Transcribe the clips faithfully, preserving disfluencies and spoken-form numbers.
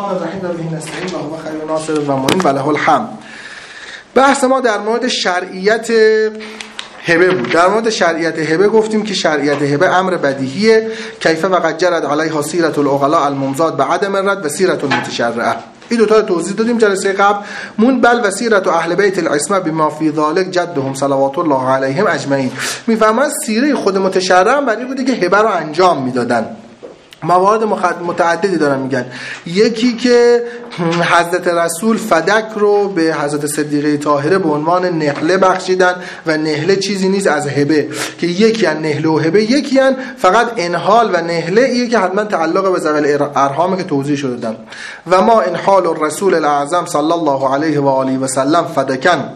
الرحمن الرحیم و به نستعین و هو خیر ناصر و معین و له الحمد. بحث ما در مورد شرعیت هبه بود. در مورد شرعیت هبه گفتیم که شرعیت هبه امر بدیهیه، کیف و قد جرت علیها سیرة العقلاء الممزاد به عدم الرد و سیرة المتشرعه. این دو تا توضیح دادیم جلسه قبل. مون بل و سیرة اهل بیت العصمه بما فی ذلک جدهم صلوات الله علیهم اجمعین. میفهمن سیره خود متشرع برای بوده که هبه رو انجام میدادن. موارد متعددی دارن میگن. یکی که حضرت رسول فدک رو به حضرت صدیقه طاهره به عنوان نهله بخشیدن و نهله چیزی نیست از هبه، که یکی ان نهله و هبه، یکی ان فقط انحال و نهله ایه که حتما تعلق به ذوی الارحام که توضیح شده دادم. و ما انحال الرسول الاعظم صلی الله علیه و آله و سلم فدکن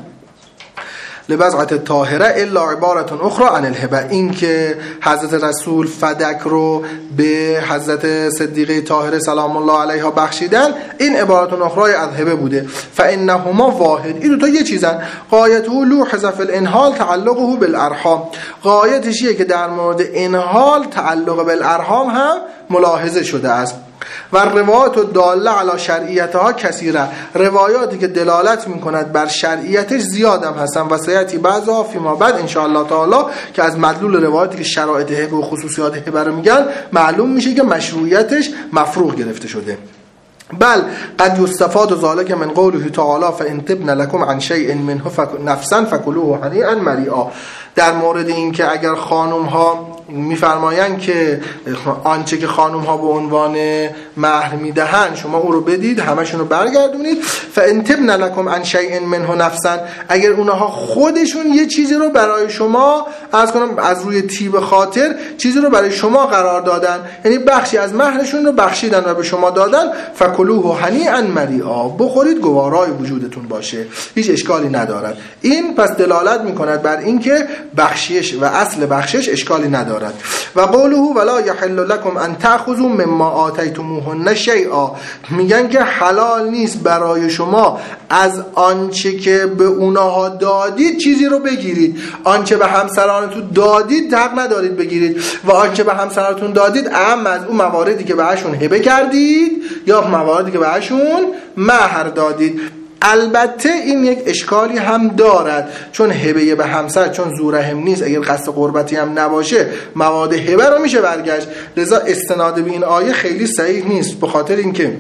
لبضعت طاهره الا عبارت اخرى عن الهبه. این که حضرت رسول فدک رو به حضرت صدیقه طاهره سلام الله علیها بخشیدن، این عبارت اخرى از هبه بوده. فانهما واحد، این دو تا یه چیزن. غایته لوحظ فی الانحال تعلقه بالارحام، غایتش که در مورد انحال تعلق بالارحام هم ملاحظه شده است. و روایات الداله علی شرعیتها کثیره، روایاتی که دلالت میکند بر شرعیتش زیاد هم هستن و سیاتی بعضا فیما بعد ان شاء الله تعالی که از مدلول روایاتی که شرایط هبه و خصوصیات هبه رو میگن معلوم میشه که مشروعیتش مفروغ گرفته شده. بل قد یستفاد ذلك من قوله تعالی فان تبن لكم عن شيء منه نفسا فكلوه هنیئا مریئا. در مورد این که اگر خانم ها میفرمایند که آنچه که خانم ها به عنوان مهر میدهند شما او رو بدید، همشون رو برگردونید. فان تبن لكم عن شيء منه نفسا، اگر اونها خودشون یه چیزی رو برای شما از کنم از روی طیب خاطر چیزی رو برای شما قرار دادن، یعنی بخشی از مهرشون رو بخشیدن و به شما دادن، فکلوه هنیئا مریئا، بخورید گوارای وجودتون باشه، هیچ اشکالی ندارد. این پس دلالت میکند بر اینکه بخشش و اصل بخشش اشکالی ندارد. و قوله ولا یحل لكم ان تاخذوا مما آتیتموهن شیئا، میگن که حلال نیست برای شما از آنچه که به اونها دادید چیزی رو بگیرید. آنچه به همسرانتون دادید حق ندارید بگیرید، و آنچه به همسرانتون دادید اما از اون مواردی که بهشون هبه کردید یا مواردی که بهشون مهر دادید. البته این یک اشکالی هم دارد، چون هبه به همسر چون زورهم نیست، اگر قصد قربتی هم نباشه مواد هبه رو میشه برگشت. لذا استناد به این آیه خیلی صحیح نیست، به خاطر اینکه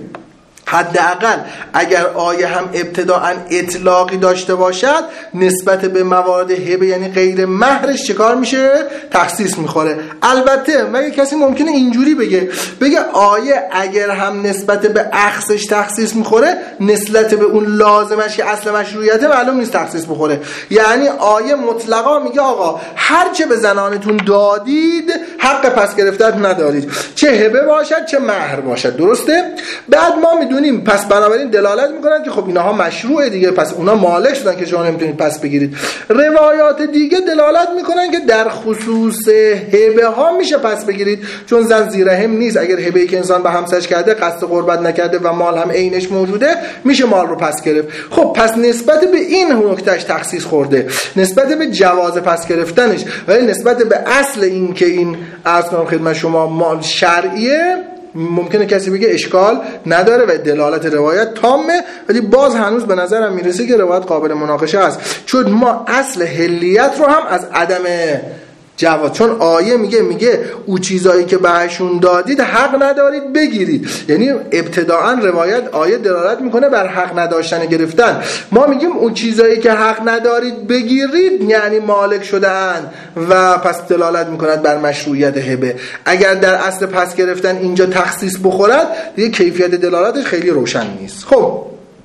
حداقل اگر آیه هم ابتداءً اطلاقی داشته باشد نسبت به موارد هبه یعنی غیر مهرش چیکار میشه؟ تخصیص میخوره. البته مگه کسی ممکنه اینجوری بگه بگه آیه اگر هم نسبت به اخذش تخصیص میخوره نسبت به اون لازمش که اصل مشروعیته معلوم نیست تخصیص بخوره. یعنی آیه مطلقا میگه آقا هر چه به زنانتون دادید حق پس گرفتن ندارید، چه هبه باشد چه مهر باشد. درسته؟ بعد ما میدونیم پس بنابراین دلالت میکنن که خب اینها مشروعه دیگه، پس اونا مالک شدن که شما نمیتونید پس بگیرید. روایات دیگه دلالت میکنن که در خصوص هبه ها میشه پس بگیرید، چون زن زیرهم نیست. اگر هبه‌ای که انسان به همسرش کرده قصد قربت نکرده و مال هم عینش موجوده میشه مال رو پس گرفت. خب پس نسبت به این نکتهش تخصیص خورده، نسبت به جواز پس گرفتنش، ولی نسبت به اصل این که این عرض کنم خدمت شما مال شرعیه ممکنه کسی بگه اشکال نداره و دلالت روایت تامه، ولی باز هنوز به نظرم میرسه که روایت قابل مناقشه است، چون ما اصل حلیت رو هم از عدم جواز، چون آیه میگه میگه او چیزایی که بهشون دادید حق ندارید بگیرید، یعنی ابتداءً روایت آیه دلالت میکنه بر حق نداشتن گرفتن. ما میگیم اون چیزایی که حق ندارید بگیرید یعنی مالک شدن و پس دلالت میکند بر مشروعیت هبه. اگر در اصل پس گرفتن اینجا تخصیص بخورد دیگه کیفیت دلالتش خیلی روشن نیست. خب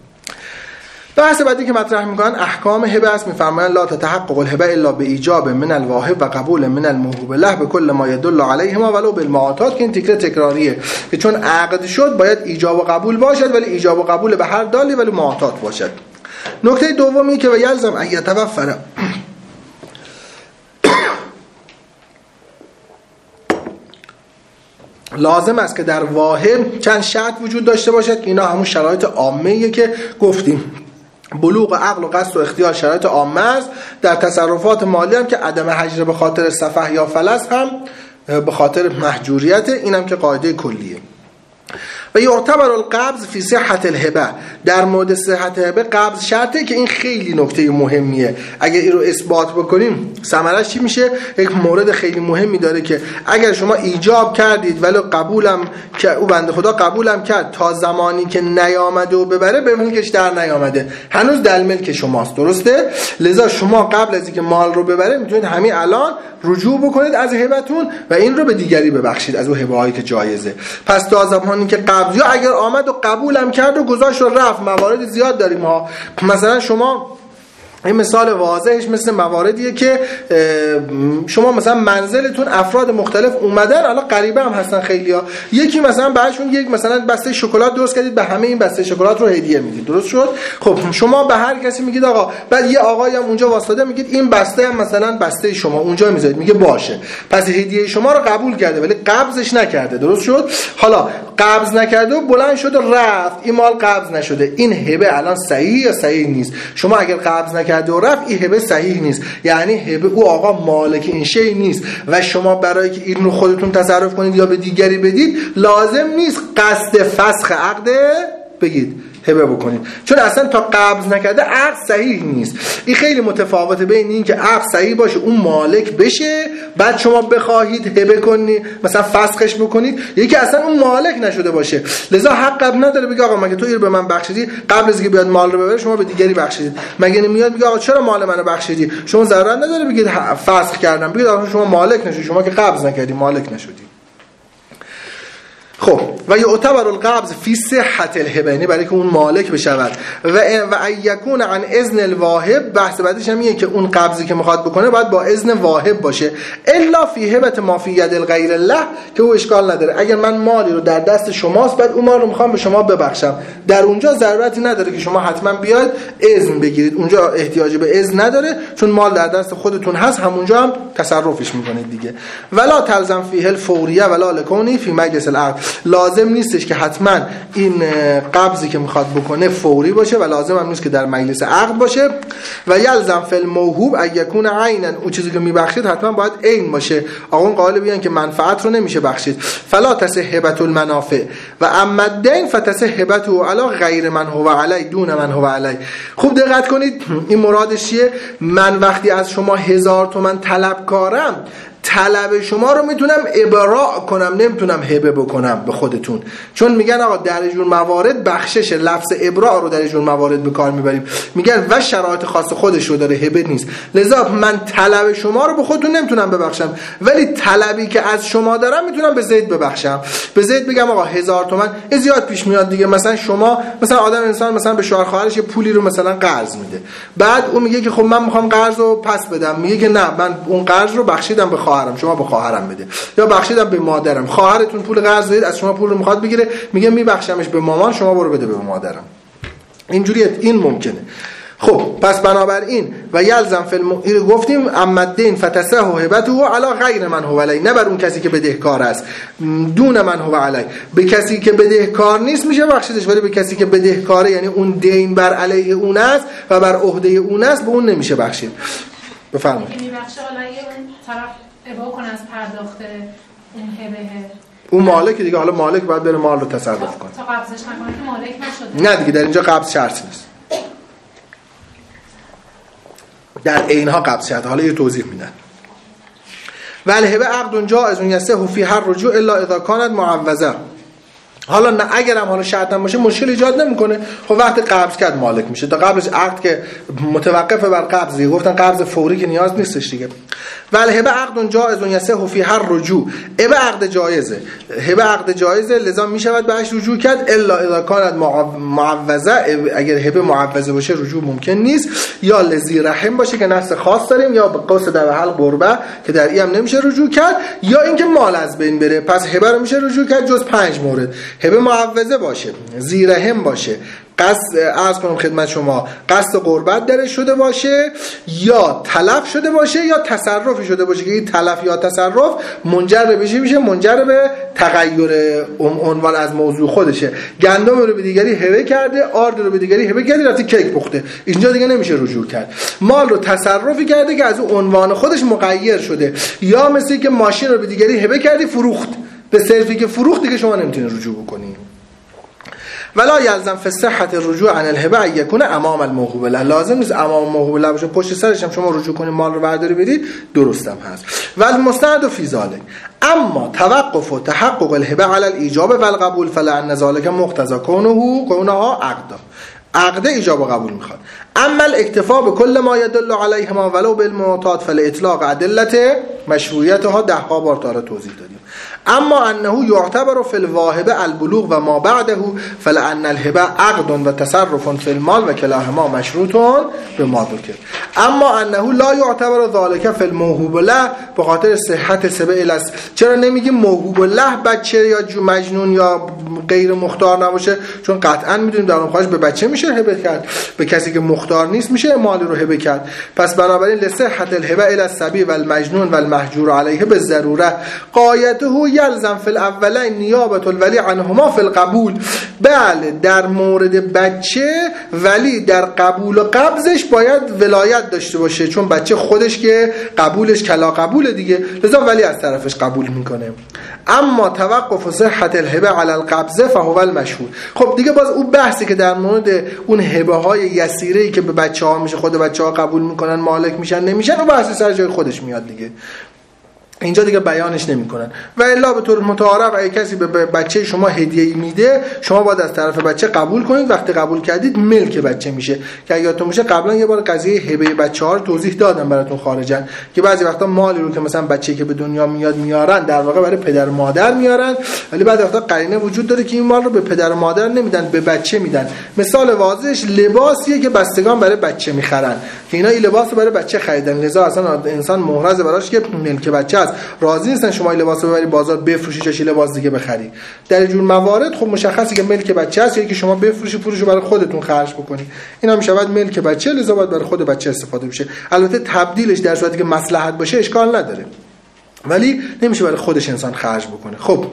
بحث بعدی که مطرح میکنن احکام هبه است. میفرمایند لا تتحقق الهبه الا بایجاب من الواهب و قبول من الموهوب له بكل ما يدل عليهما ولو بالمعاطات، که این تکرار تکراریه که چون عقد شد باید ایجاب و قبول باشد، ولی ایجاب و قبول به هر دالی ولی معاطات باشد. نکته دومی که و یلزم ان یتوفر لازم است که در واهب چند شرط وجود داشته باشد که اینا همون شرایط عامه‌ایه که گفتیم. بلوغ عقل و قصد و اختیار شرایط عامه است. در تصرفات مالی هم که عدم حجر به خاطر سفه یا فلس هم به خاطر محجوریت، اینم که قاعده کلیه. و یعتبر القبض فی صحت الهبه، در مورد صحت هبه قبض شرطه که این خیلی نکته مهمیه. اگر این رو اثبات بکنیم ثمرش چی میشه؟ یک مورد خیلی مهمی داره که اگر شما ایجاب کردید ولی قبولم که او بنده خدا قبولم کرد تا زمانی که نیامده و ببره، به ملکش در نیامده، هنوز در ملک شماست، درسته؟ لذا شما قبل از اینکه مال رو ببره میتونید همین الان رجوع بکنید از هبتون و این رو به دیگری ببخشید از اون هبه هایی که جایزه. پس تا زمانی که قبض، یا اگر آمد و قبولم کرد و گذاشت و رفت، موارد زیاد داریم ها. مثلا شما این مثال واضحش مثل مواردیه که شما مثلا منزلتون افراد مختلف اومدن، الان غریبه هم هستن خیلیا، یکی مثلا بعدشون یک مثلا بسته شکلات درست کردید، به همه این بسته شکلات رو هدیه میدید، درست شد؟ خب شما به هر کسی میگید آقا، بعد یه آقایی هم اونجا واسطه میگید این بسته هم مثلا بسته شما اونجا میذارید، میگه باشه، پس هدیه شما رو قبول کرده ولی قبضش نکرده، درست شد؟ حالا قبض نکرده و بلند شد و رفت، این مال قبض نشده، این هبه الان صحیح یا صحیح نیست؟ شما اگر قبض نکرده و رفت، این هبه صحیح نیست، یعنی هبه او آقا مالک این شی نیست و شما برای که این رو خودتون تصرف کنید یا به دیگری بدید لازم نیست قصد فسخ عقد بگید هبه بکنید، چون اصلا تا قبض نکرده عقد صحیح نیست. این خیلی متفاوته بین این که عقد صحیح باشه اون مالک بشه بعد شما بخواهید هبه کنید مثلا فسخش بکنید، یکی اصلا اون مالک نشده باشه، لذا حق قبل نداره بگه آقا مگه تو این رو به من بخشیدی، قبل از اینکه بیاد مال رو ببره شما به دیگری بخشیدید، مگه نمیاد بگه آقا چرا مال منو بخشیدی، شما ضرورت نداره بگید فسخ کردم، بگید آقا شما مالک نشدی، شما که قبض نکردی مالک نشدی. خب و یعتبر القبض فی صحت الهبه، یعنی برای که اون مالک بشود و و یکون عن اذن الواهب، بحث بعدش هم اینه که اون قبضی که میخواد بکنه باید با اذن واهب باشه، الا فی هبه ما فی ید الغیر الله، که او اشکال نداره اگر من مالی رو در دست شماست بعد اون مال رو میخوام به شما ببخشم، در اونجا ضرورتی نداره که شما حتما بیاید اذن بگیرید، اونجا احتیاجی به اذن نداره چون مال در دست خودتون هست، همونجا هم تصرفش میکنید دیگه. ولا تلزم فیه الفوریه ولا لکونی فی مجلس العقد، لازم نیستش که حتما این قبضی که میخواد بکنه فوری باشه و لازم هم نیست که در مجلس عقد باشه. و یلزم فی الموهوب ان یکون عینا، اون چیزی که میبخشید حتما باید عین باشه. آقا اون قائل بیان که منفعت رو نمیشه بخشید، فلا تصح هبة المنافع و اما الدین فتصح هبته علی غیر من هو علی دون من هو علی. خوب دقت کنید این مرادش چیه؟ من وقتی از شما هزار تومن طلبکارم، طلب شما رو میتونم ابراء کنم، نمیتونم هبه بکنم به خودتون، چون میگن آقا در جور موارد بخشش، لفظ ابراء رو در جور موارد به کار میبریم، میگن و شرایط خاص خودش رو داره، هبه نیست، لذا من طلب شما رو به خودتون نمیتونم ببخشم ولی طلبی که از شما دارم میتونم به زید ببخشم، به زید بگم آقا هزار تومن، این زیاد پیش میاد دیگه، مثلا شما مثلا آدم انسان مثلا به شوهر خواهرش یه پولی رو مثلا قرض میده، بعد اون میگه که خب من میخوام قرض رو پس بدم، میگه که نه من اون قرض رو بخشیدم به خواهرم، شما به خواهرم بده، یا بخشیدم به مادرم، خواهرتون پول قرض دادید از شما پول رو میخواد بگیره، میگه میبخشمش به مامان، شما برو بده به مادرم، اینجوریه، این ممکنه. خب پس بنابراین و یلزم فی الم... گفتیم اما الدین فتصح هبته علی غیر من هو علی، نه بر اون کسی که بدهکار است، دون من هو علی، به کسی که بدهکار نیست میشه بخشیدش، ولی به کسی که بدهکاره یعنی اون دین بر علیه اون است و بر عهده اون است به اون نمیشه بخشید. بفرمایید. که میبخشه حالا اون طرف ابا کنه از پرداخت اون هبه، اون مالک دیگه، حالا مالک باید بره مال رو تصرف کنه تا قبضش نکنه که مالک نشده. نه دیگه در اینجا قبض شرط نیست، در اینها قبض شرط. حالا یه توضیح میدن. ولی هبه عقد جائز یصح فی هر رجوع الا اذا کانت معوضه. حالا نه اگر هم حالا شرط هم باشه مشکل ایجاد نمیکنه، خب وقتی قبض کرد مالک میشه، تا قبلش عقد که متوقف بر قبضی، گفتن قبض فوری که نیاز نیستش دیگه. ولی هبه عقد جائز یصح فی هر رجوع، هبه عقد جایزه، هبه عقد جایزه لذا میشود بهش رجوع کرد الا اذا کانت معوضه، اگر هبه معوضه باشه رجوع ممکن نیست، یا لذی رحم باشه که نفس خاص داریم، یا به قصد در حال قربه که در این هم نمیشه رجوع کرد، یا اینکه مال از بین بره، پس هبه رو میشه رجوع کرد جز پنج مورد: هبه معوضه باشه، ذی رحم باشه، قصد عرض کنم خدمت شما قصد قربت درش شده باشه، یا تلف شده باشه، یا تصرفی شده باشه که این تلف یا تصرف منجر بشه میشه منجر به تغییر عنوان از موضوع خودشه. گندم رو به دیگری هبه کرده، آرد رو به دیگری هبه کرده، رفتی کیک پخته، اینجا دیگه نمیشه رجوع کرد. مال رو تصرفی کرده که از اون عنوان خودش مغیر شده، یا مثل که ماشین رو به دیگری هبه کردی فروخت، به صرفی که فروخت دیگه شما نمیتونید رجوع بکنید. ولا یلزم فی صحة الرجوع عن الهبه ان یکون امام الموهوب له. لازم نیست امام موهوب له باشه، پشت سرش هم شما رجوع کنید مال رو برداری بدید، درستم هست. و المستند فی ذلک اما توقف و تحقق الهبه علی الايجاب و القبول فلان ذلك مقتضى كونه كونها عقدا. عقد ایجاب و قبول میخواد. اما الاکتفا به کل ما يدل علیهما ولو بالمعتاد فالاطلاق ادله مشروعیتها ده ها بار تا توضیح دادیم. اما انه یعتبر فی الواهبه البلوغ و ما بعده فلان الهبه عقد و تصرف فی المال و کلاهما مشروط به ما ذکر. اما انه لا یعتبر ذلك فی الموهوب له به خاطر صحت سبیل است. چرا نمیگیم موهوب له بچه یا مجنون یا غیر مختار نباشه؟ چون قطعا میدونیم در اون خواهش به بچه میشه هبه کرد، به کسی که مختار نیست میشه مالی رو هبه کرد. پس بنابراین لصحت الهبه الی الصبی و المجنون و المهجور علیه به ضروره قایته یلزم فی الاولین نیابت الولی عنهما فی القبول. بله در مورد بچه ولی در قبول و قبضش باید ولایت داشته باشه، چون بچه خودش که قبولش کلا قبول دیگه، لذا ولی از طرفش قبول میکنه. اما توقف صحت الهبه علی القبضه فهو المشهور. خب دیگه باز اون بحثی که در مورد اون هبه های یسیره‌ای که به بچه‌ها میشه، خود بچه‌ها قبول میکنن مالک میشن نمیشن، اون بحث سر جای خودش میاد دیگه، اینجا دیگه بیانش نمیکنن. و الا به طور متعارف اگه کسی به بچه شما هدیه‌ای میده، شما باید از طرف بچه قبول کنید. وقتی قبول کردید ملک بچه میشه. که یادتون باشه قبلا یه بار قضیه هبه بچه‌ها رو توضیح دادم براتون خارجن، که بعضی وقتا مالی رو که مثلا بچه‌ای که به دنیا میاد میارن در واقع برای پدر و مادر میارن، ولی بعضی وقتا قرینه وجود داره که این مال رو به پدر و مادر نمیدن، به بچه میدن. مثال واضحش لباسیه که بستگان برای بچه میخرن، که اینا این لباس رو برای بچه خریدن، لذا اصلا انسان محرز براش که ملک بچه است. راضی نیستن شما این لباس رو ببری بازار بفروشی چه لباس دیگه بخری. در این جور موارد خب مشخصه که ملک بچه است، یعنی که شما بفروشی پولش رو برای خودتون خرج بکنی، اینا میشود ملک بچه، لذا باید برای خود بچه استفاده بشه. البته تبدیلش در صورتی که مصلحت باشه اشکال نداره، ولی نمیشه برای خودش انسان خرج بکنه. خب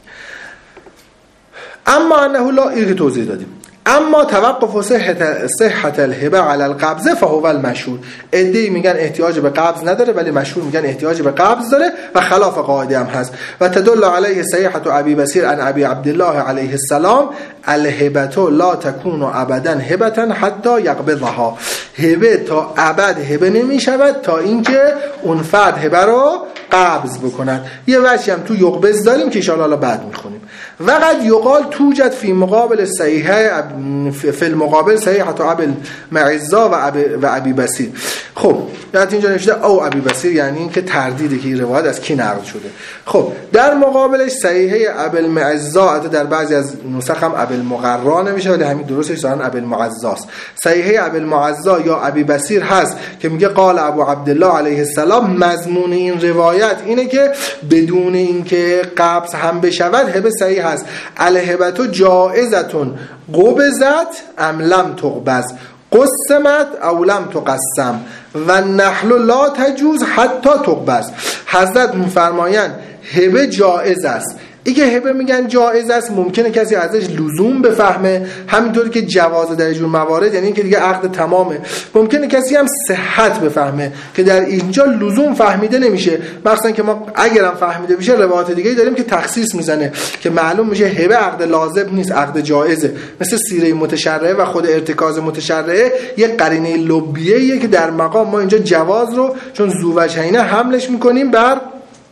اما انه لا ایگه توضیح دادیم. اما توقف صحت صحت الهبه علی القبض فهو المشهور. عده‌ای میگن احتیاج به قبض نداره، ولی مشهور میگن احتیاج به قبض داره و خلاف قاعده هم هست. و تدل علیه صحیحه ابی بصیر عن ابی عبدالله علیه السلام الهبه لا تكون ابدا هبه حتی یقبضها. هبه تا ابد هبه نمیشود تا اینکه اون فرد هبه رو قبض بکنن. یه وجهی هم تو یقبض داریم که ان شاء الله بعد میخونیم. وقد یقال توجد فی مقابل صحیحه فی المقابل صحیحه ابی المعزا و ابی و ابی بصیر. خب یعنی اینجا نوشته او ابی بصیر، یعنی این که تردیده که این روایت از کی نقل شده. خب در مقابلش صحیحه ابی المعزا، در بعضی از نسخ هم ابی المغرا نمیشه، ولی همین درستش دارن ابی المعزاست. صحیحه ابی المعزا یا ابی بصیر هست که میگه قال ابو عبدالله علیه السلام. مضمون این روایت اینه که بدون اینکه قبض هم بشود هبه صحیح هست. الهبتو جائزتون قبضت ام لم تقبض، قسمت او لم تقسم و نحل لا تجوز حتی تقبض. حضرت میفرمایند هبه جائز است. این که هبه میگن جائز است، ممکنه کسی ازش لزوم بفهمه، همینطوری که جواز در جور موارد یعنی که دیگه عقد تمامه. ممکنه کسی هم صحت بفهمه که در اینجا لزوم فهمیده نمیشه، مثلا که ما اگرم فهمیده بشه روایت دیگه داریم که تخصیص میزنه که معلوم میشه هبه عقد لازم نیست، عقد جائزه. مثل سیره متشرعه و خود ارتکاز متشرعه یه قرینه لبیه‌ایه که در مقام ما اینجا جواز رو چون ذو وجهینه حملش میکنیم بر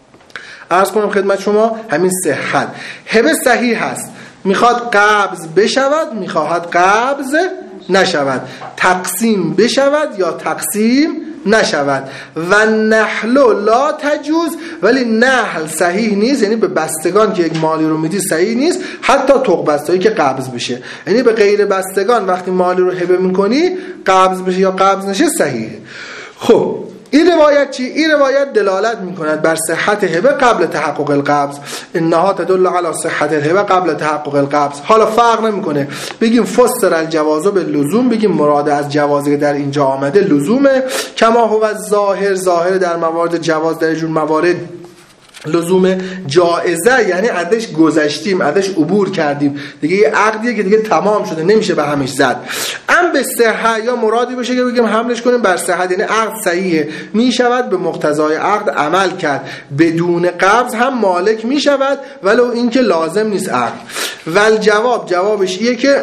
عرض کنم خدمت شما همین صحت. هبه صحیح هست، میخواد قبض بشود، میخواد قبض نشود، تقسیم بشود یا تقسیم نشود. و نحل لا تجوز، ولی نحل صحیح نیست، یعنی به بستگان که یک مالی رو میدی صحیح نیست حتی تقبض که قبض بشه. یعنی به غیر بستگان وقتی مالی رو هبه میکنی قبض بشه یا قبض نشه صحیحه. خب این روایت چی؟ این روایت دلالت میکند بر صحت هبه قبل تحقق القبض. انها تدل علی صحت الهبه قبل تحقق القبض. حالا فرق نمیکنه بگیم فسر الجواز باللزوم، بگیم مراد از جوازی که در اینجا آمده لزومه، کما هو ظاهر ظاهر در موارد جواز در جور موارد لزوم جائزه یعنی ازش گذشتیم، ازش عبور کردیم، دیگه یه عقدیه که دیگه تمام شده نمیشه به همش زد. ام به صحت یا مرادی باشه که بگیم حملش کنیم بر صحت، یعنی عقد صحیحه، میشود به مقتضای عقد عمل کرد، بدون قبض هم مالک میشود ولو اینکه لازم نیست عقد. ول جواب جوابش ایه که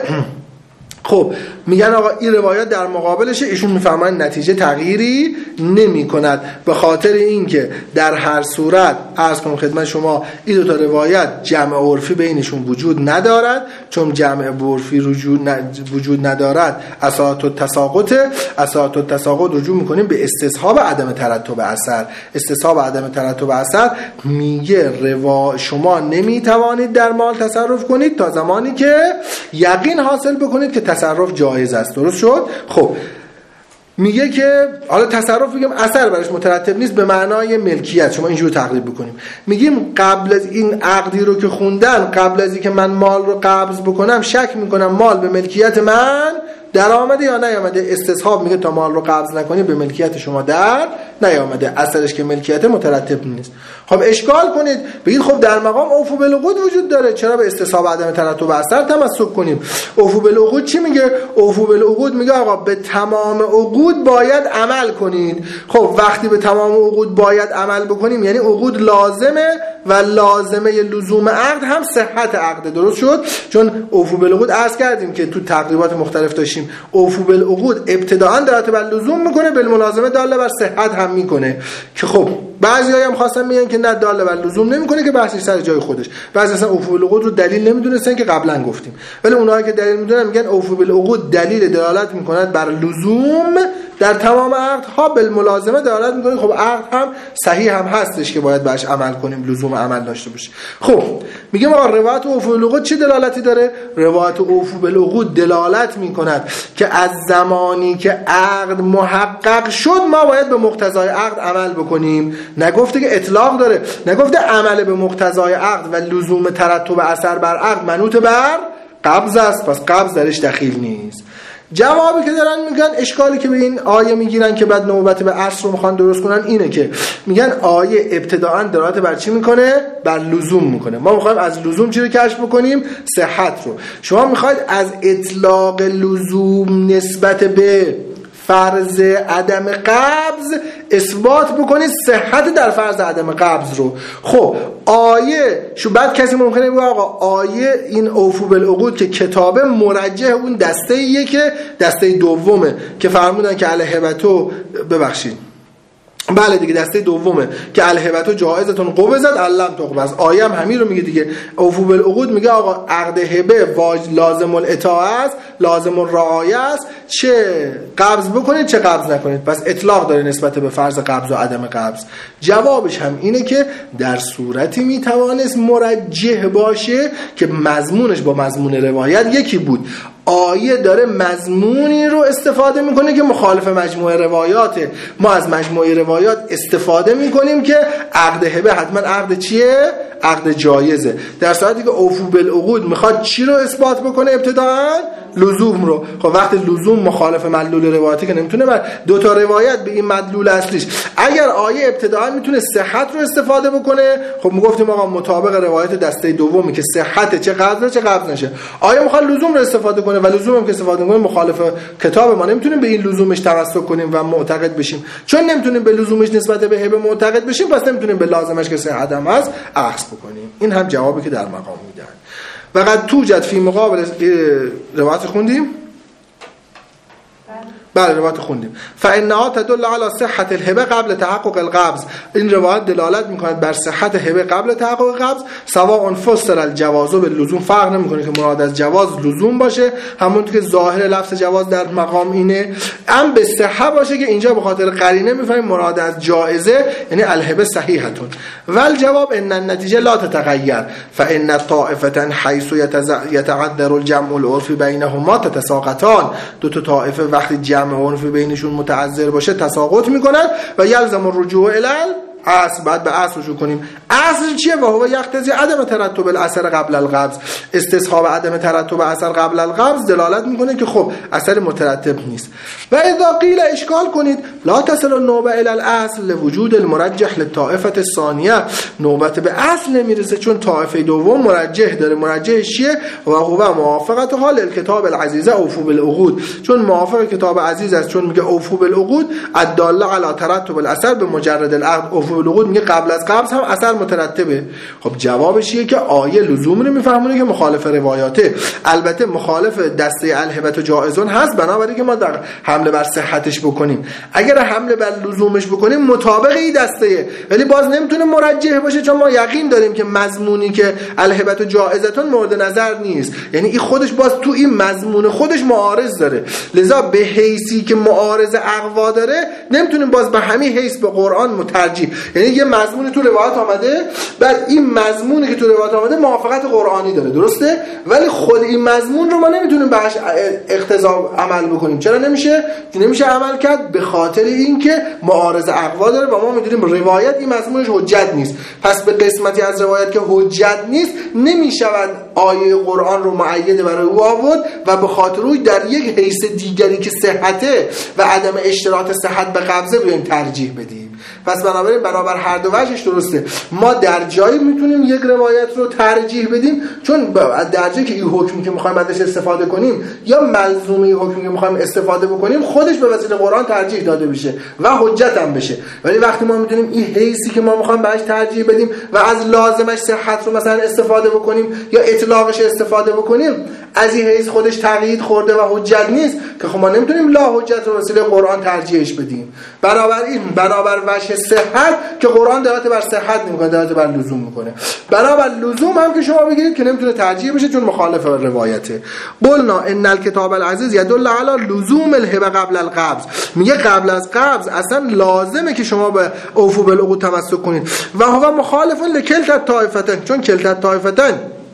خب میگن آقا این روایات در مقابلشه، ایشون میفهمن نتیجه تغییری نمی کند، به خاطر اینکه در هر صورت عرض کنم خدمت شما این دو تا روایت جمع عرفی بینشون وجود ندارد، چون جمع عرفی وجود ندارد اساس التساقط اساس التساقط رجوع میکنیم به استصحاب عدم ترتب اثر. استصحاب عدم ترتب اثر میگه روا شما نمیتوانید در مال تصرف کنید تا زمانی که یقین حاصل بکنید که تصرف جایز است. درست شد؟ خب میگه که حالا تصرف میگم اثر برش مترتب نیست به معنای ملکیت، شما اینجور تقریب بکنیم. میگیم قبل از این عقدی رو که خوندن، قبل از اینکه من مال رو قبض بکنم شک میکنم مال به ملکیت من در آمده یا نیامده. استصحاب میگه تا مال رو قبض نکنی به ملکیت شما در نیامده، اثرش که ملکیت مترتب نیست. خب اشکال کنید بگید خب در مقام اوفو بالعقود وجود داره، چرا به استصحاب عدم ترتب اثر تمسک کنیم؟ اوفو بالعقود چی میگه؟ اوفو بالعقود میگه آقا به تمام عقود باید عمل کنید. خب وقتی به تمام عقود باید عمل بکنیم یعنی عقود لازمه و لازمه لزوم عقد هم صحت عقد. درست شد؟ چون اوفو بالعقود عرض کردیم که تو تقریبات مختلف داشتیم اوفو بالعقود ابتداءً دلالت بر لزوم میکنه، بالملازمه داله بر صحت هم میکنه. که خب بعضی‌ها هم خواستن میگن که نه داله بر لزوم نمیکنه که بحثش سر جای خودش. بعضی اصلا اوفو بالعقود رو دلیل نمیدونستن که قبلا گفتیم، ولی اونایی که دلیل میدونن میگن اوفو بالعقود دلیل دلالت میکند بر لزوم در تمام عقدها، بالملازمه دلالت میکنه خب عقد هم صحیح هم هستش که باید بهش عمل کنیم، لزوم عمل داشته باشه. خب میگم آقا روایت اوفو بالعقود چه دلالتی داره؟ روایت اوفو بالعقود دلالت میکند که از زمانی که عقد محقق شد ما باید به مقتضای عقد عمل بکنیم. نگفته که اطلاق داره، نگفته عمل به مقتضای عقد و لزوم ترتب اثر بر عقد منوط بر قبض است، پس قبض درش دخیل نیست. جوابی که دارن میگن، اشکالی که به این آیه میگیرن که بعد نوبت به اصل رو میخوان درست کنن اینه که میگن آیه ابتداءً دلالت بر چی میکنه؟ بر لزوم میکنه. ما میخوایم از لزوم چی رو کشف بکنیم؟ صحت رو. شما میخواید از اطلاق لزوم نسبت به فرض عدم قبض اثبات بکنید صحت در فرض عدم قبض رو. خب آیه شو بعد کسی ممکنه بگه آقا آیه این اوفو بالعقود که کتابه مرجح اون دسته ایه که دسته دومه که فرمودن که الهبتو ببخشید بله دیگه دسته دومه که الهبتو جائزتون قبضت علم تقبض. آیه هم همین رو میگه دیگه. اوفو بالعقود میگه آقا عقد هبه لازم الاطاعه است، لازم الرعایه است، چه قبض بکنید چه قبض نکنید. پس اطلاق داره نسبت به فرض قبض و عدم قبض. جوابش هم اینه که در صورتی میتوانست مرجح باشه که مضمونش با مضمون روایت یکی بود. آیه داره مضمونی رو استفاده میکنه که مخالف مجموعه روایاته. ما از مجموعه روایات استفاده میکنیم که عقد هبه حتما عقد چیه؟ عقد جایزه. در صورتی که اوفو بالعقود میخواد چی رو اثبات بکنه ابتداءً؟ لزوم رو. خب وقتی لزوم مخالف مدلول روایتی که نمیتونه بر دو تا روایت به این مدلول اصلیش. اگر آیه ابتداءً میتونه صحت رو استفاده بکنه، خب میگفتیم آقا مطابق روایت دسته دومی که صحت چه قبض چه قبض نشه. آیه میخواد لزوم رو استفاده کنه و لزوم هم که استفاده کنه مخالف کتاب ما، نمیتونیم به این لزومش تمسک کنیم و معتقد بشیم. چون نمیتونیم به لزومش نسبت به هبه معتقد بشیم، پس نمیتونیم به لازمش که صحت هم هست اخذ بکنیم. این هم جوابی که در مقام میدن. وقد توجد فی مقابل روایت خوندیم؟ بله روایت خوندیم. فانها تدل علی صحت الهبه قبل تحقق القبض. این روایت دلالت میکند بر صحت هبه قبل تحقق قبض. سواء فسر الجواز باللزوم، فرق نمیکنه که مراد از جواز لزوم باشه همونطور که ظاهر لفظ جواز در مقام اینه، ام به صحت باشه که اینجا به خاطر قرینه میفهمیم مراد از جایزه یعنی الهبه صحیحتون. والجواب ان النتیجه لا تتغیر فان الطائفه حيث يتعذر الجمع العرفي بينهما تتساقطان. دو تا طائفه وقتی جمع عرفی بینشون متعذر باشه تساقط میکنن و یلزم الرجوع الی اصل بعد به اصل رجوع کنیم. اصل چیه؟ و هو یقتضی عدم ترتب الاثر قبل القبض. استصحاب عدم ترتب اثر قبل القبض دلالت میکنه که خب اثر مترتب نیست. و اذا قیل اشکال کنید لا تصل النوبه الى الاصل لوجود المرجح للطائفه الثانیه، نوبت به اصل نمیرسه چون طائفه دوم مرجح داره. مرجحش چیه؟ و هو موافقت حال الکتاب العزیز اوفو بالعقود، چون موافق کتاب عزیز است، چون میگه اوفو بالعقود الداله علی ترتب الاثر به مجرد العقد. اوفو بالعقود میگه قبل از قبض هم اثر مترتبه. خب جوابش چیه که آیه لزوم رو میفهمونه که مخالف روایاته. البته مخالف دسته الهبت و جائزون هست، بنابراین که ما در حمله بر صحتش بکنیم. اگر حمله بر لزومش بکنیم مطابق این دسته، ولی باز نمیتونه مرجح باشه چون ما یقین داریم که مضمونی که الهبت و جائزتون مورد نظر نیست، یعنی این خودش باز تو این مضمون خودش معارض داره. لذا به حیثی که معارض اقوا داره نمیتونیم باز به همین حیث به قرآن مترجیح، یعنی یه مضمونی تو روایت آمده، بعد این مضمونی که تو روایت آمده موافقت قرآنی داره، درسته؟ ولی خود این مضمون رو ما نمیتونیم بهش اقتضا عمل بکنیم. چرا نمیشه؟ نمیشه عمل کرد به خاطر اینکه معارض اقوا داره و ما میدونیم روایت این مضمونش حجت نیست. پس به قسمتی از روایت که حجت نیست نمیشود آیه قرآن رو معید برای او آورد و به خاطر او در یک حیث دیگری که صحته و عدم اشتراط صحت به قبضه بیایم ترجیح بدیم. پس بنابراین برابر هر دو وجهش درسته. ما در جایی میتونیم یک روایت رو ترجیح بدیم چون در جایی که این حکمی که میخوایم ازش استفاده کنیم یا ملزومی حکمی که میخوایم استفاده بکنیم خودش به وسیله قرآن ترجیح داده بشه و حجت هم بشه. ولی وقتی ما میتونیم این حیثی که ما میخوایم بهش ترجیح بدیم و از لازمش صحت رو مثلا استفاده بکنیم یا اطلاقش استفاده بکنیم، از این حیث خودش تقیید خورده و حجت نیست که خب ما نمیتونیم لا حجت رو وسیله قرآن ترجیحش بدیم. بنابراین بنابر وجه صحت که قرآن دلالت بر صحت نمیکنه، دلالت بر لزوم میکنه. بنابر لزوم هم که شما بگیرید که نمیتونه ترجیح بشه چون مخالف روایته. قلنا ان الکتاب العزیز یدل علی لزوم الهبه قبل القبض، میگه قبل از قبض اصلا لازمه که شما به اوفو بالعقود تمسک کنید. و هو مخالف لکلتا الطائفتین، چون کلتا الطائفتین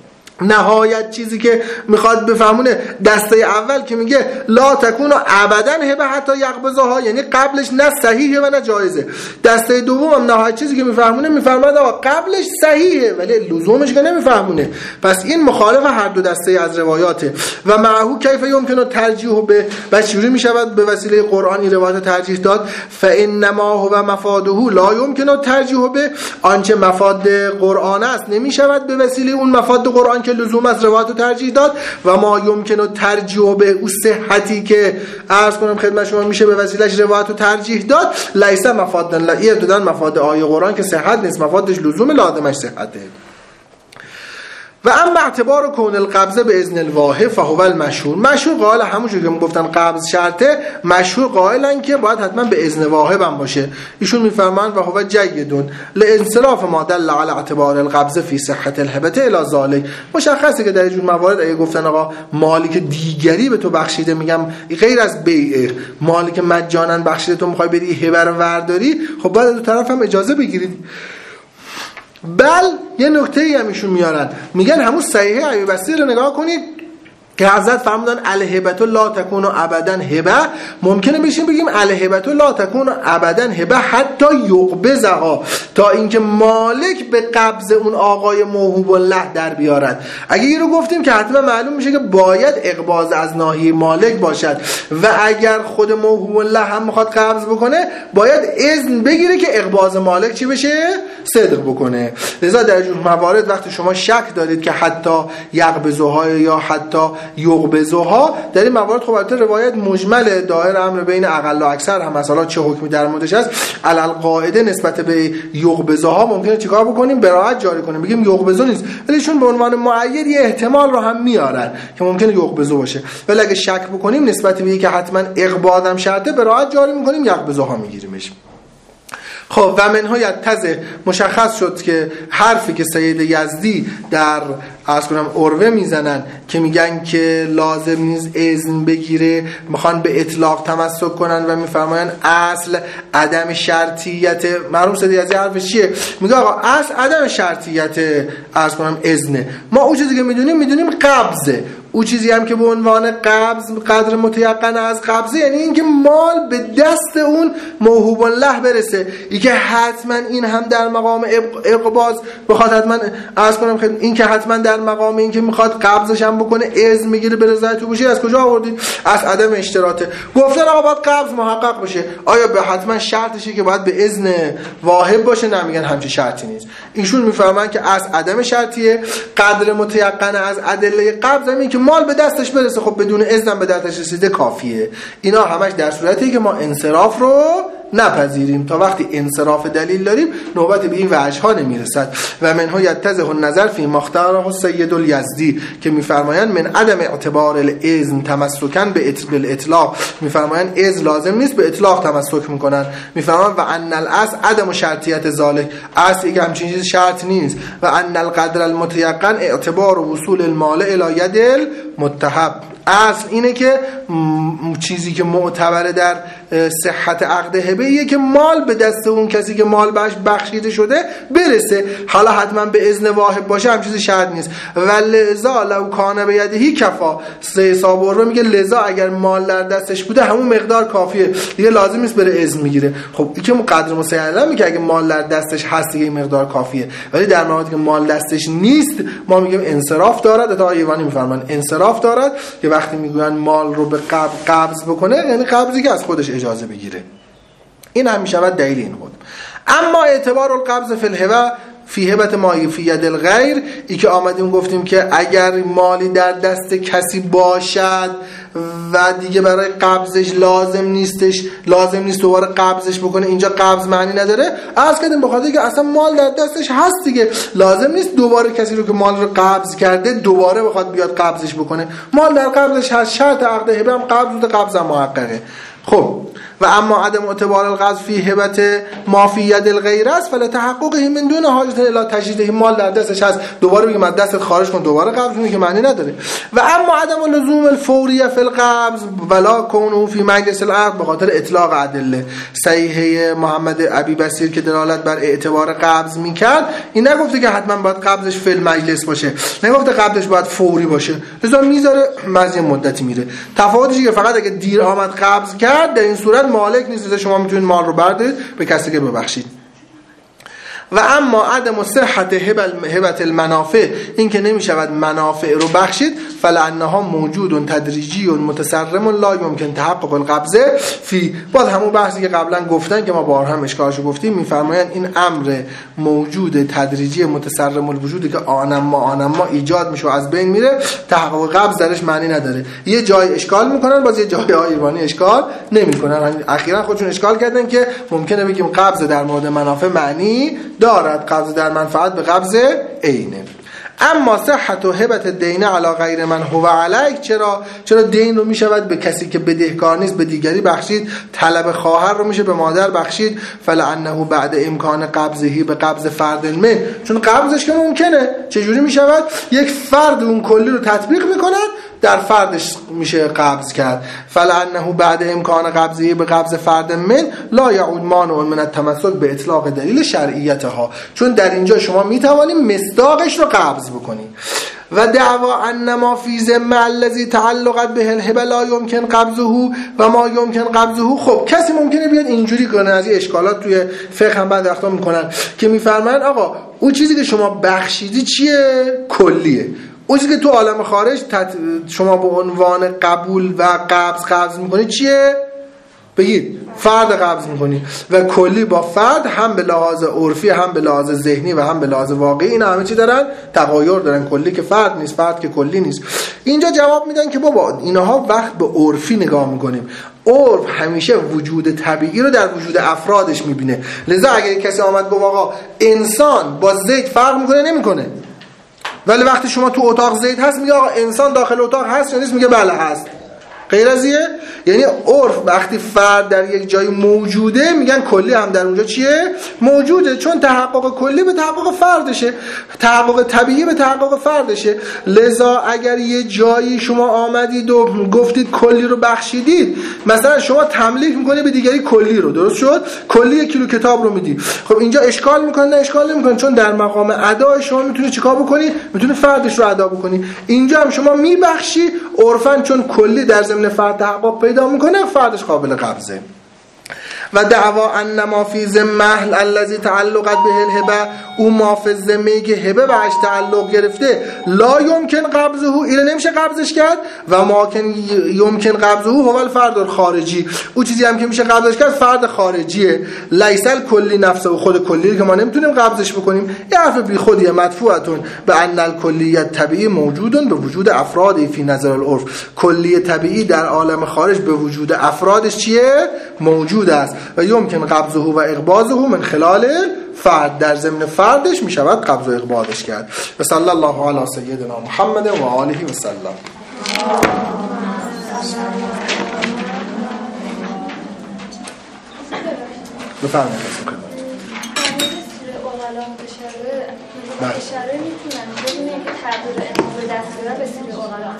نهایت چیزی که میخواد بفهمونه دسته اول که میگه لا تکون ابدا هبه حتی یقبضها، یعنی قبلش نه صحیحه و نه جایزه. دسته دوم هم نهایت چیزی که میفهمونه میفرماده آقا قبلش صحیحه ولی لزومش که نمیفهمونه. پس این مخالف هر دو دسته از روایاته. و معهو کیف یمکن ترجیح به و چجوری میشود به وسیله قرآن این روایت ترجیح داد؟ فانما هو مفاده لا یمکن ترجیح به، آنچه مفاد قرآن است نمیشود به وسیله اون مفاد قرآن که لزوم از روایت رو ترجیح داد. و ما یمکنه ترجیح به اون صحتی که عرض کنم خدمت شما میشه به وسیلهش روایت رو ترجیح داد، لیس مفاد لعیه دادن مفاد آیه قرآن که صحت نیست، مفادش لزوم لازمش صحته. و اما اعتبار کون القبضه به اذن الواهب فهو المشهور. مشهور قائل همونجوری که گفتن قبض شرطه، مشهور قائلن که باید حتما به اذن واهب هم باشه. ایشون میفرمایند و هو جیدون لانصراف ما دل علی اعتبار القبضه فی صحت الهبه الی ذلک. مشخصه که در این موارد اگه گفتن آقا مالک دیگری به تو بخشیده، میگم غیر از بیع، مالک مجانا بخشیده تو میخوای بری هبه رو ورداری، خب باید دو طرف هم اجازه بگیرید. بل یه نکته‌ای هم ایشون میارن، میگن همون صحیح ابی بصیر رو نگاه کنید که حضرت فرمودن الهبه لا تکون ابدا هبه. ممکنه بشیم بگیم الهبه لا تکون ابدا هبه حتی یقبضها، تا اینکه مالک به قبض اون آقای موهوب الله در بیارد. اگه این رو گفتیم که حتما معلوم میشه که باید اقباض از ناحیه مالک باشد و اگر خود موهوب الله هم میخواد قبض بکنه باید اذن بگیره که اقباض مالک چی بشه؟ صدق بکنه. لذا در جور موارد وقتی شما شک دارید که حتی یقبضها یا حتی یقبضها، در این موارد خب البته روایت مجمل دایر امر بین اقل و اکثر هم مثلا چه حکمی در موردش هست، علل قاعده نسبت به یقبضها ممکنه چیکار بکنیم؟ براحت جاری کنیم، بگیم یقبضو نیست، ولی چون به عنوان معید یه احتمال رو هم میارن که ممکنه یقبضو باشه. ولی اگه شک بکنیم نسبت به اینکه حتما اقباض هم شرطه براحت جاری میکنیم، یقبضها میگیریمش. خب و منها یتزه، مشخص شد که حرفی که سید یزدی در عرض کنم عروه میزنن که میگن که لازم نیست اذن بگیره، میخوان به اطلاق تمسک کنن و میفرماین اصل عدم شرطیت. معلوم سید یزدی حرفش چیه؟ میگه آقا اصل عدم شرطیت عرض کنم اذنه. ما اون چیزی که میدونیم میدونیم قبضه، او چیزی هم که به عنوان قبض قدر متیقن از قبضه، یعنی اینکه مال به دست اون موهوب الله برسه. این که حتما این هم در مقام اقباض بخواد حتما عرض کنم خیلی این که حتما در مقام این که میخواد قبضش هم بکنه اذن میگیره به رضایت توبوشی، از کجا آوردید؟ از عدم اشتراطه. گفتن آقا باید قبض محقق بشه، آیا به حتما شرطشه که باید به اذن واهب باشه؟ نمیگن همچین شرطی نیست. ایشون میفهمن که از عدم شرطیه. قدر متیقن از ادله قبض همین که مال به دستش برسه، خب بدون اذن به دستش رسیده کافیه. اینا همش در صورتی که ما انصراف رو نپذیریم. تا وقتی انصراف دلیل داریم نوبت به این وجه ها نمیرسد. و منها یتضح النظر فی ما اختاره سید الیزدی که میفرمایند من عدم اعتبار الاذن تمسکن به الاطلاق، میفرمایند اذن لازم نیست، به اطلاق تمسک میکنن. میفرمایند و ان الاصل عدم شرطیت ذالک، اصل اینکه همچین چیز شرط نیست. و ان القدر المتیقن اعتبار وصول المال الی ید المتهب، اصل اینه که چیزی که معتبره در صحت عقد هبه ایه که مال به دست اون کسی که مال بهش بخشیده شده برسه. حالا حتما به اذن واهب باشه هم چیز شرط نیست. و لذا لو کان بیدهی کفا، سه صابر رو میگه لذا اگر مال در دستش بوده همون مقدار کافیه، دیگه لازم نیست بره اذن میگیره. خب این که مقدر مسلم میگه اگه مال در دستش هست دیگه این مقدار کافیه. ولی در مواردی که مال دستش نیست ما میگیم انصراف دارد. تا ایوانی میفرمان انصراف دارد که وقتی میگن مال رو به قبض بکنه یعنی قبضی که از خودش اجازه بگیره. این هم میشود دلیل این خود. اما اعتبار القبض فی الهبه فی هبت ما فی ید الغیر، ای که آمدیم گفتیم که اگر مالی در دست کسی باشد و دیگه برای قبضش لازم نیستش لازم نیست دوباره قبضش بکنه، اینجا قبض معنی نداره. عرض کردیم بخاطر که اصلا مال در دستش هست دیگه، لازم نیست دوباره کسی رو که مال رو قبض کرده دوباره بخواد بیاد قبضش بکنه. مال در قبضش هست، شرط عقد هبه هم قبض بوده، قبض هم محققه. خب و اما عدم اعتبار القبض فی هبت ما فی ید الغیر است فلا تحققه من دون حاجت الی تجدید، مال در دستش هست دوباره بگیم از دستت خارج کن دوباره قبض کنی که معنی نداره. و اما عدم لزوم الفوریه فی القبض ولا کونه فی مجلس العقد، به خاطر اطلاق ادله صحیحه محمد ابی بصیر که دلالت بر اعتبار قبض میکرد، این نگفته که حتما باید قبضش فی المجلس باشه، نگفته قبضش باید فوری باشه، لذا میذاره مزی مدتی میره. تفاوتش که فقط اگه دیر آمد قبض کرد در این صورت مالک نیست، شما میتونید مال رو بردارید به کسی که ببخشید. و اما عدم صحت هبت المنافع، این که نمیشود منافع رو بخشید، فلانها موجود تدریجی و متسرم لا یمکن تحقق القبضه فی. باز همون بحثی که قبلا گفتن که ما بارها هم اشکالشو گفتیم، میفرمایند این امر موجود تدریجی متسرم الوجودی که آنما آنما ایجاد میشه و از بین میره، تحقق قبض درش معنی نداره. یه جای اشکال میکنن، باز یه جای ایرانی اشکال نمیکنن. اخیراً خودشون اشکال کردن که ممکنه بگیم قبض در مورد منافع معنی دارد، قبض در منفعت به قبض عینه. اما صحت و هبت دینه علی غیر من هو علیک، چرا چرا دین رو میشود به کسی که بدهکار نیست به دیگری بخشید، طلب خواهر رو میشه به مادر بخشید، فلانه بعد امکان قبضهی به قبض فرد من، چون قبضش که ممکنه. چجوری میشود؟ یک فرد اون کلی رو تطبیق میکنه در فردش میشه قبض کرد. فلانه بعد امکان قبضی به قبض فرد من لا یعود مانع من التمسک به اطلاق دلیل شرعیتها، چون در اینجا شما میتوانید مصداقش رو قبض بکنید. و دعوا انما فی ذم الذی تعلقت به الهبه لا یمکن قبضه و ما یمکن قبضه. خب کسی ممکنه بیاد اینجوری کنه، از این اشکالات توی فقه هم بعد وقتا میکنن که میفرمایند آقا اون چیزی که شما بخشیدی چیه؟ کلیه. اون چیزی که تو عالم خارج شما به عنوان قبول و قبض قبض میکنی چیه؟ بگید فرد قبض میکنی. و کلی با فرد هم به لحاظ عرفی هم به لحاظ ذهنی و هم به لحاظ واقعی اینا همه چی دارن تغایر دارن. کلی که فرد نیست، فرد که کلی نیست. اینجا جواب میدن که بابا اینها وقت به عرفی نگاه میکنیم، عرف همیشه وجود طبیعی رو در وجود افرادش میبینه. لذا اگه کسی آمد گفت آقا انسان با زید فرق میکنه، نمیکنه، ولی وقتی شما تو اتاق زید هست میگه آقا انسان داخل اتاق هست یا نیست؟ میگه بله هست. غیر از یه یعنی عرف وقتی فرد در یک جای موجوده میگن کلی هم در اونجا چیه موجوده، چون تحقق کلی به تحقق فردشه، تحقق طبیعی به تحقق فردشه. لذا اگر یه جایی شما آمدید و گفتید کلی رو بخشیدید، مثلا شما تملیک میکنی به دیگری کلی رو، درست شد؟ کلی یک کیلو کتاب رو میدی، خب اینجا اشکال میکنه؟ نه اشکال نمیکنه، چون در مقام ادا شما میتونی چیکار بکنی؟ میتونی فردش رو ادا بکنی. اینجا هم شما میبخشی عرفاً، چون کلی در ضمن فرد تحقق پیدا میکنه، فردش قابل قبضه. و دعوا ان ما فی ذمه الذی تعلقت به الهبه، او ما فی ذمه‌ای که هبه بهش تعلق گرفته، لا یمکن قبضه، اینو نمیشه قبضش کرد. و ما کن یمکن قبضه هو الفرد الخارجی، او چیزی هم که میشه قبضش کرد فرد خارجیه. لیسل کلی نفسه، و خود کلی که ما نمیتونیم قبضش بکنیم. یه حرف بی خودیه مدفوعتون به ان الکلیت طبیعی موجودن به وجود افرادی فی نظر العرف، کلی طبیعی در عالم خارج به وجود افرادش چیه موجود است. و یمکن قبضه و اقباضه من خلال فرد، در ضمن فردش میشود قبض و اقباضش کرد. و صلی الله علی سیدنا محمد و آله و سلم. بفرمایید. اشاره میتونن بدون اینکه تغییر امام به دست بیارن به سیر اوغلا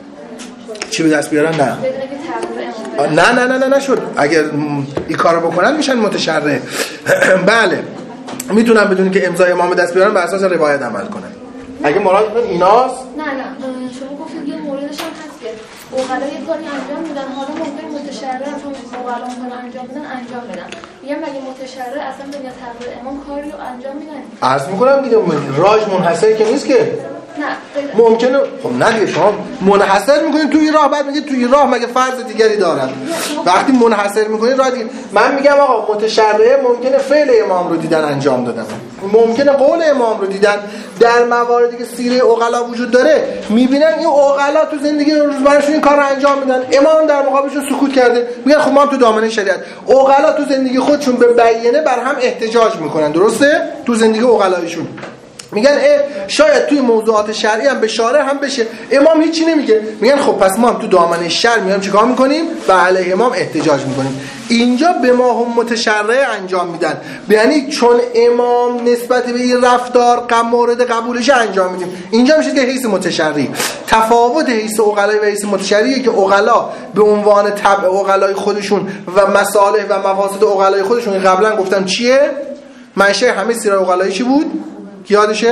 چی به دست بیارن؟ نه نه نه نه نه نشد. اگر این کارو بکنن میشن متشرع. بله میتونن بدون که امضای امام به دست بیارن بر اساس روایت عمل کنن. اگه مرادتون ایناست نه نه شما گفتید یه موردش هم هست که اوغلا یه کاری انجام میدن، حالا ممکن متشرع چون اوغلا کار انجام میدن انجام بدن، میگم مگه متشرع اصلا بین تغییر امام کاری رو انجام میدن؟ عرض میکنم دیگه راج منحصر که نیست که نه ممکنه. خب نه دیگه شما منحصر میکنید توی راه، بعد میگید توی راه مگه فرض دیگری دارن. وقتی منحصر میکنید راه دیگه. من میگم آقا متشرعه ممکنه فعل امام رو دیدن انجام دادن، ممکنه قول امام رو دیدن. در مواردی که سیره عقلا وجود داره میبینن این عقلا تو زندگی روزمرهشون این کار رو انجام میدن، امام در مقابلشون سکوت کرده، میگن خب ما هم تو دامنه شریعت. عقلا تو زندگی خودشون به بیانه بر هم احتجاج میکنن، درسته؟ تو زندگی عقلایشون میگن شاید توی موضوعات شرعی هم به شارع هم بشه، امام هیچی نمیگه، میگن خب پس ما هم تو دامنه شرع میام چیکار میکنیم؟ و علیه امام احتجاج میکنیم. اینجا به ما هم متشرع انجام میدن، یعنی چون امام نسبت به این رفتار قم مورد قبولش انجام میدیم. اینجا میشه که حیث متشرعی. تفاوت حیث عقلایی و حیث متشرعیه که عقلا به عنوان طبع عقلای خودشون و مصالح و مفاسد عقلای خودشون قبلا گفتم چیه؟ منشأ همه سیره عقلایی چی بود؟ یادشه؟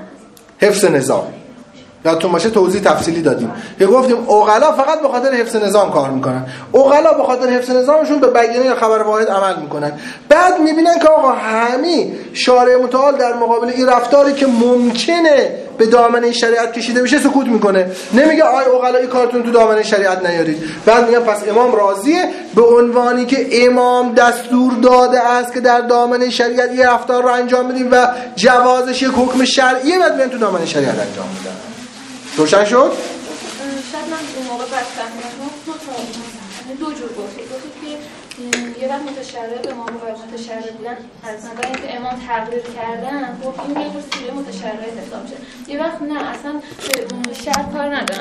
حفظ نظام. یادتون باشه توضیح تفصیلی دادیم که گفتیم عقلا فقط به خاطر حفظ نظام کار میکنن، عقلا به خاطر حفظ نظامشون به بیانیه یا خبر واحد عمل میکنن. بعد میبینن که آقا همین شارع متعال در مقابل این رفتاری که ممکنه به دامنه شریعت کشیده بشه سکوت میکنه، نمیگه آی عقلای کارتون تو دامنه شریعت نیارید. بعد میگن پس امام راضیه به عنوانی که امام دستور داده است که در دامنه شریعت یه رفتار رو انجام بدیم و جوازش یک حکم شرعیه، بعد میگن تو دامنه شریعت انجام میدن. روشن شد؟ شاید من اون موقع بس فهمیدم دو تا دو جور گفتید. گفتید که یه وقت متشرع به امام و متشرع بودن از نظر اینکه امام تغییر کردن، خب این یه جور سیره متشرع حساب میشه. یه وقت نه اصلا شرط کار ندارن،